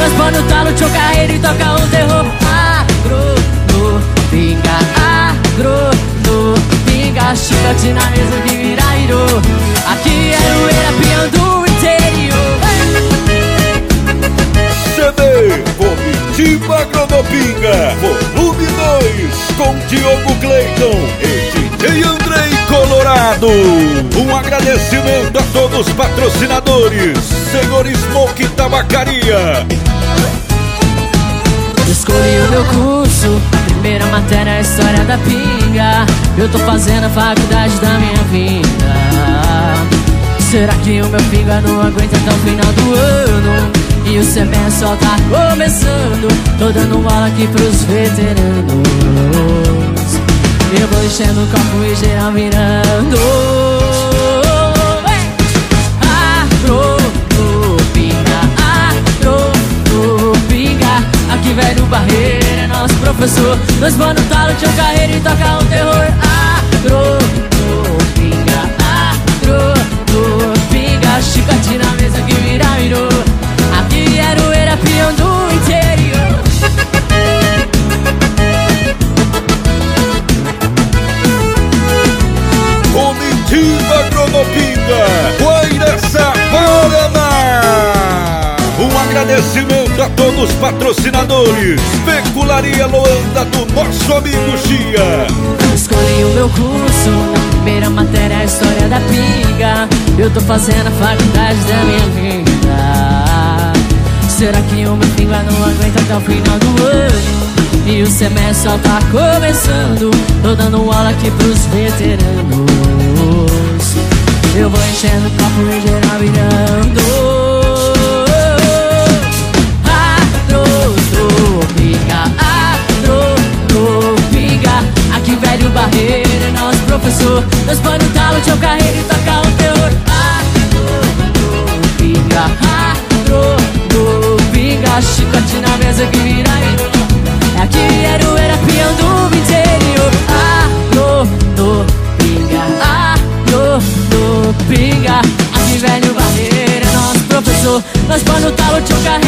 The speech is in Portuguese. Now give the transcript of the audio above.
Nós põe no talo, tchau carreira e toca o terror. Agro no pinga, agro no pinga. Chicote na mesa que vira irô. Aqui é Aroeira, peão do interior. CD Comitiva Agronopinga, volume 2, com Diogo Cleiton e DJ Andrei Colorado. Um agradecimento a todos os patrocinadores. Senhor Smoke Tabacaria. Escolhi o meu curso, primeira matéria é a história da pinga. Eu tô fazendo a faculdade da minha vida. Será que o meu pinga não aguenta até o final do ano? E o semestre só tá começando. Tô dando bola aqui pros veteranos. Eu vou enchendo o copo e geral virando. Aqui velho Barreira é nosso professor. Nós põe no talo, tchau carreira e toca o terror. Agropinga, agropinga. Chicote na mesa que vira virou. Aqui é Aroeira, peão do interior. Comitiva Agronopinga, Guairaçá, Paraná. Um agradecimento a todos os patrocinadores. Pecularia Loanda do nosso amigo Chia. Escolhi o meu curso, na primeira matéria é a história da pinga. Eu tô fazendo a faculdade da minha vida. Será que o meu pinga não aguenta até o final do ano? E o semestre só tá começando. Tô dando aula aqui pros veteranos. Eu vou enchendo o copo e geral virando. Aqui velho Barreira é nosso professor. Nós põe no talo, tchau carreira e toca o terror. Agropinga, agropinga. Chicote na mesa que vira virou. Aqui é Aroeira, peão do interior. Agropinga, agropinga. Aqui velho Barreira é nosso professor. Nós põe no talo, tchau carreira.